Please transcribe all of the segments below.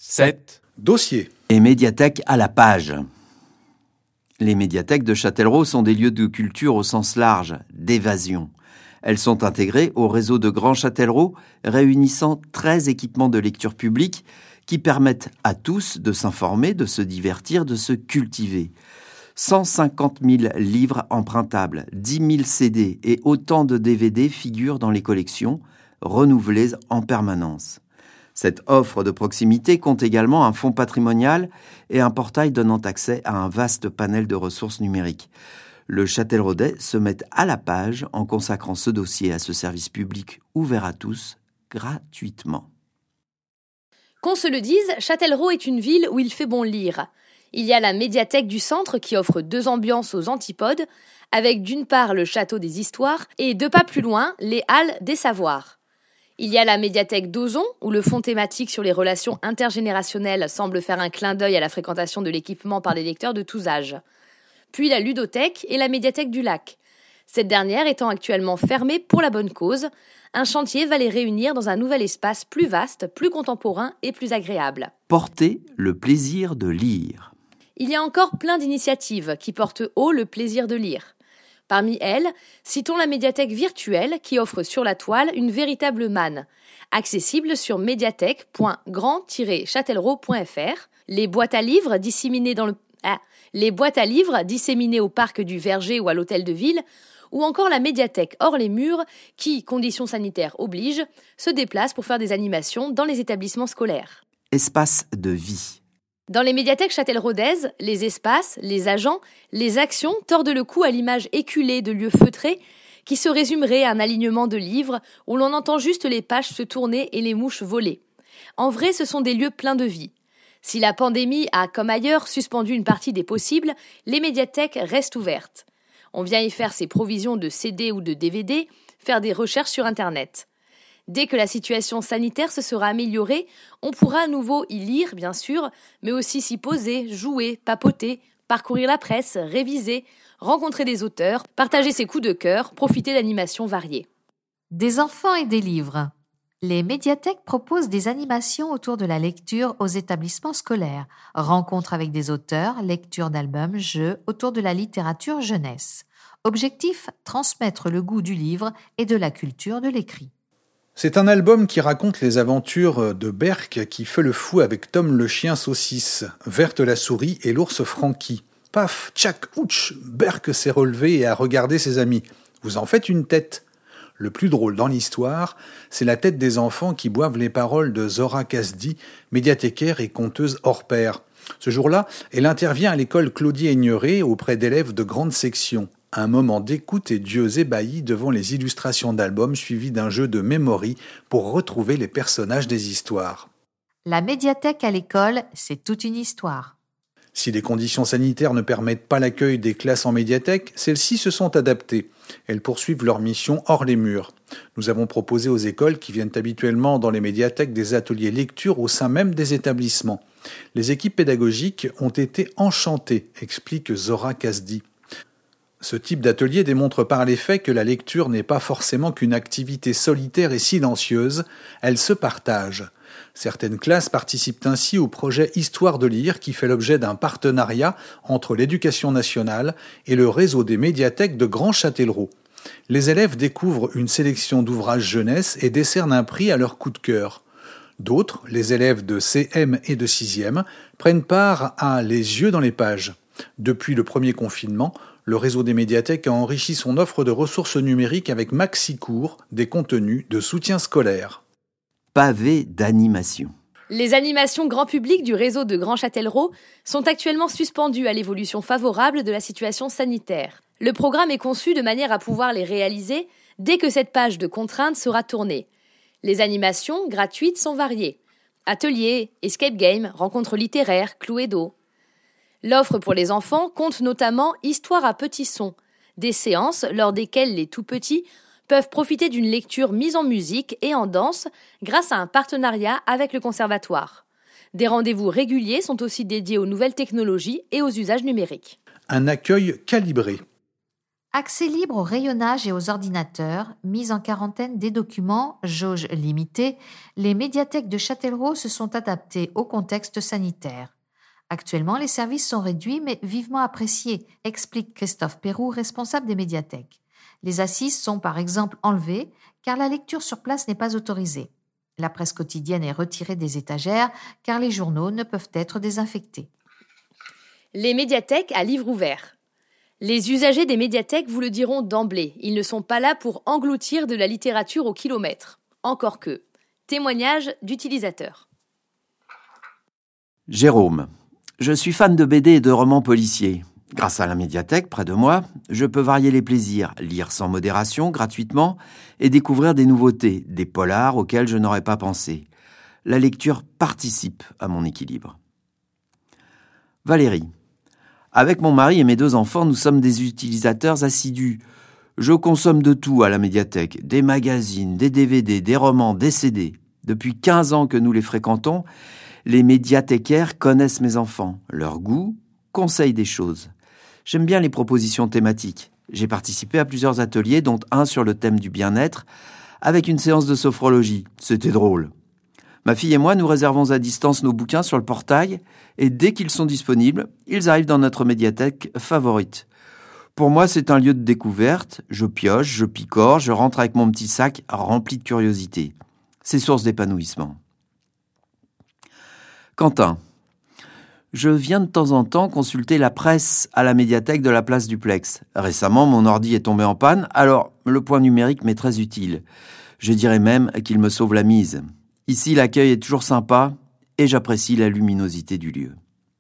7. Dossier. Et médiathèque à la page. Les médiathèques de Châtellerault sont des lieux de culture au sens large, d'évasion. Elles sont intégrées au réseau de Grand Châtellerault, réunissant 13 équipements de lecture publique qui permettent à tous de s'informer, de se divertir, de se cultiver. 150 000 livres empruntables, 10 000 CD et autant de DVD figurent dans les collections, renouvelées en permanence. Cette offre de proximité compte également un fonds patrimonial et un portail donnant accès à un vaste panel de ressources numériques. Le Châtelleraudais se met à la page en consacrant ce dossier à ce service public ouvert à tous, gratuitement. Qu'on se le dise, Châtellerault est une ville où il fait bon lire. Il y a la médiathèque du centre qui offre 2 ambiances aux antipodes, avec d'une part le château des histoires et 2 pas plus loin, les halles des savoirs. Il y a la médiathèque d'Ozon, où le fonds thématique sur les relations intergénérationnelles semble faire un clin d'œil à la fréquentation de l'équipement par des lecteurs de tous âges. Puis la ludothèque et la médiathèque du lac. Cette dernière étant actuellement fermée pour la bonne cause, un chantier va les réunir dans un nouvel espace plus vaste, plus contemporain et plus agréable. Portez le plaisir de lire. Il y a encore plein d'initiatives qui portent haut le plaisir de lire. Parmi elles, citons la médiathèque virtuelle qui offre sur la toile une véritable manne, accessible sur médiathèque.grand-châtellerault.fr, les boîtes à livres disséminées au parc du Verger ou à l'hôtel de ville, ou encore la médiathèque hors les murs qui, conditions sanitaires obligent, se déplace pour faire des animations dans les établissements scolaires. Espace de vie. Dans les médiathèques châtelleraudaises, les espaces, les agents, les actions tordent le cou à l'image éculée de lieux feutrés qui se résumeraient à un alignement de livres où l'on entend juste les pages se tourner et les mouches voler. En vrai, ce sont des lieux pleins de vie. Si la pandémie a, comme ailleurs, suspendu une partie des possibles, les médiathèques restent ouvertes. On vient y faire ses provisions de CD ou de DVD, faire des recherches sur Internet. Dès que la situation sanitaire se sera améliorée, on pourra à nouveau y lire, bien sûr, mais aussi s'y poser, jouer, papoter, parcourir la presse, réviser, rencontrer des auteurs, partager ses coups de cœur, profiter d'animations variées. Des enfants et des livres. Les médiathèques proposent des animations autour de la lecture aux établissements scolaires, rencontres avec des auteurs, lecture d'albums, jeux autour de la littérature jeunesse. Objectif, transmettre le goût du livre et de la culture de l'écrit. C'est un album qui raconte les aventures de Berk qui fait le fou avec Tom le chien saucisse, Verte la souris et l'ours Francky. Paf, tchac, ouch, Berk s'est relevé et a regardé ses amis. Vous en faites une tête. Le plus drôle dans l'histoire, c'est la tête des enfants qui boivent les paroles de Zora Kasdi, médiathécaire et conteuse hors pair. Ce jour-là, elle intervient à l'école Claudie-Aigneret auprès d'élèves de grande section. Un moment d'écoute et d'yeux ébahis devant les illustrations d'albums suivies d'un jeu de memory pour retrouver les personnages des histoires. La médiathèque à l'école, c'est toute une histoire. Si les conditions sanitaires ne permettent pas l'accueil des classes en médiathèque, celles-ci se sont adaptées. Elles poursuivent leur mission hors les murs. Nous avons proposé aux écoles qui viennent habituellement dans les médiathèques des ateliers lecture au sein même des établissements. Les équipes pédagogiques ont été enchantées, explique Zora Kasdi. Ce type d'atelier démontre par les faits que la lecture n'est pas forcément qu'une activité solitaire et silencieuse, elle se partage. Certaines classes participent ainsi au projet Histoire de lire qui fait l'objet d'un partenariat entre l'Éducation nationale et le réseau des médiathèques de Grand Châtellerault. Les élèves découvrent une sélection d'ouvrages jeunesse et décernent un prix à leur coup de cœur. D'autres, les élèves de CM et de 6e, prennent part à Les yeux dans les pages. Depuis le premier confinement, le réseau des médiathèques a enrichi son offre de ressources numériques avec MaxiCours, des contenus de soutien scolaire. Pavé d'animation. Les animations grand public du réseau de Grand Châtellerault sont actuellement suspendues à l'évolution favorable de la situation sanitaire. Le programme est conçu de manière à pouvoir les réaliser dès que cette page de contraintes sera tournée. Les animations gratuites sont variées. Ateliers, escape game, rencontres littéraires, Cluedo. L'offre pour les enfants compte notamment Histoire à petits sons, des séances lors desquelles les tout-petits peuvent profiter d'une lecture mise en musique et en danse grâce à un partenariat avec le conservatoire. Des rendez-vous réguliers sont aussi dédiés aux nouvelles technologies et aux usages numériques. Un accueil calibré. Accès libre au rayonnage et aux ordinateurs, mise en quarantaine des documents, jauge limitée, les médiathèques de Châtellerault se sont adaptées au contexte sanitaire. Actuellement, les services sont réduits mais vivement appréciés, explique Christophe Perroux, responsable des médiathèques. Les assises sont par exemple enlevées car la lecture sur place n'est pas autorisée. La presse quotidienne est retirée des étagères car les journaux ne peuvent être désinfectés. Les médiathèques à livre ouvert. Les usagers des médiathèques vous le diront d'emblée, ils ne sont pas là pour engloutir de la littérature au kilomètre. Encore que. Témoignage d'utilisateurs. Jérôme. Je suis fan de BD et de romans policiers. Grâce à la médiathèque près de moi, je peux varier les plaisirs, lire sans modération, gratuitement, et découvrir des nouveautés, des polars auxquels je n'aurais pas pensé. La lecture participe à mon équilibre. Valérie. Avec mon mari et mes 2 enfants, nous sommes des utilisateurs assidus. Je consomme de tout à la médiathèque, des magazines, des DVD, des romans, des CD. Depuis 15 ans que nous les fréquentons, les médiathécaires connaissent mes enfants, leur goût, conseillent des choses. J'aime bien les propositions thématiques. J'ai participé à plusieurs ateliers, dont un sur le thème du bien-être, avec une séance de sophrologie. C'était drôle. Ma fille et moi, nous réservons à distance nos bouquins sur le portail et dès qu'ils sont disponibles, ils arrivent dans notre médiathèque favorite. Pour moi, c'est un lieu de découverte. Je pioche, je picore, je rentre avec mon petit sac rempli de curiosité. C'est source d'épanouissement. Quentin. Je viens de temps en temps consulter la presse à la médiathèque de la place du Plex. Récemment, mon ordi est tombé en panne, alors le point numérique m'est très utile. Je dirais même qu'il me sauve la mise. Ici, l'accueil est toujours sympa et j'apprécie la luminosité du lieu.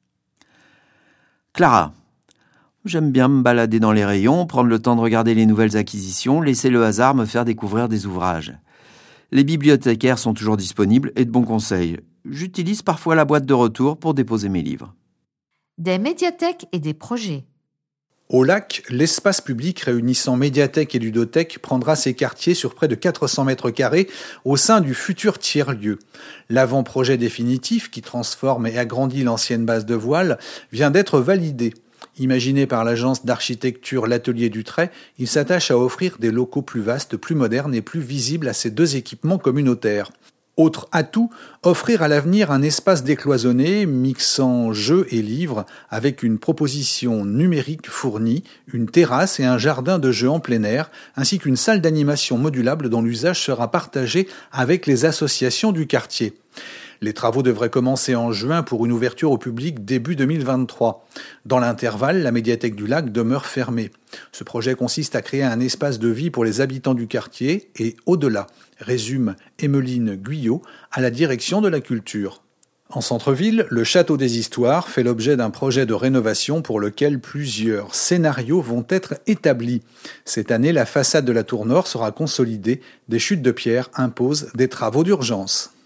Clara. J'aime bien me balader dans les rayons, prendre le temps de regarder les nouvelles acquisitions, laisser le hasard me faire découvrir des ouvrages. Les bibliothécaires sont toujours disponibles et de bons conseils. J'utilise parfois la boîte de retour pour déposer mes livres. Des médiathèques et des projets. Au Lac, l'espace public réunissant médiathèque et ludothèque prendra ses quartiers sur près de 400 mètres carrés au sein du futur tiers-lieu. L'avant-projet définitif, qui transforme et agrandit l'ancienne base de voile, vient d'être validé. Imaginé par l'agence d'architecture L'Atelier du Trait, il s'attache à offrir des locaux plus vastes, plus modernes et plus visibles à ces 2 équipements communautaires. Autre atout, offrir à l'avenir un espace décloisonné, mixant jeux et livres, avec une proposition numérique fournie, une terrasse et un jardin de jeux en plein air, ainsi qu'une salle d'animation modulable dont l'usage sera partagé avec les associations du quartier. Les travaux devraient commencer en juin pour une ouverture au public début 2023. Dans l'intervalle, la médiathèque du Lac demeure fermée. Ce projet consiste à créer un espace de vie pour les habitants du quartier et au-delà, résume Emmeline Guyot à la direction de la culture. En centre-ville, le Château des Histoires fait l'objet d'un projet de rénovation pour lequel plusieurs scénarios vont être établis. Cette année, la façade de la tour nord sera consolidée. Des chutes de pierre imposent des travaux d'urgence.